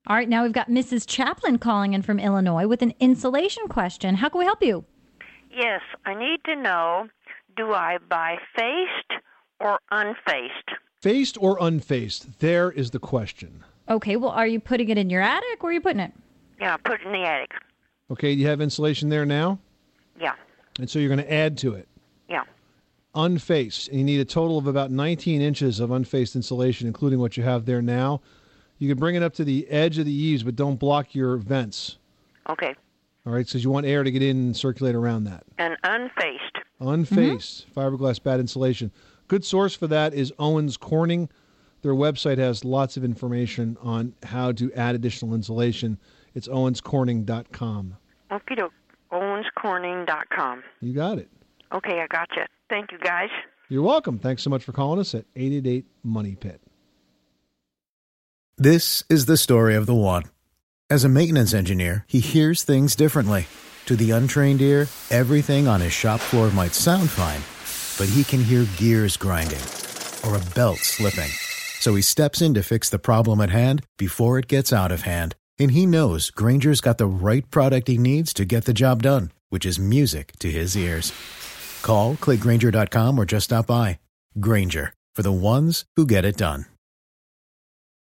All right, now we've got Mrs. Chaplin calling in from Illinois with an insulation question. How can we help you? Yes, I need to know, do I buy faced or unfaced? Faced or unfaced? There is the question. Okay, well, are you putting it in your attic? Where are you putting it? Yeah, put it in the attic. Okay, do you have insulation there now? Yeah. And so you're going to add to it. Yeah. Unfaced. And you need a total of about 19 inches of unfaced insulation, including what you have there now. You can bring it up to the edge of the eaves, but don't block your vents. Okay. All right, because you want air to get in and circulate around that. And unfaced. Unfaced. Fiberglass bat insulation. Good source for that is Owens Corning. Their website has lots of information on how to add additional insulation. It's owenscorning.com. Okie doke. owenscorning.com. You got it. Okay, I got you. Thank you, guys. You're welcome. Thanks so much for calling us at 888-MONEY-PIT. This is the story of the one. As a maintenance engineer, he hears things differently. To the untrained ear, everything on his shop floor might sound fine, but he can hear gears grinding or a belt slipping. So he steps in to fix the problem at hand before it gets out of hand. And he knows Grainger's got the right product he needs to get the job done, which is music to his ears. Call, click Grainger.com, or just stop by. Grainger, for the ones who get it done.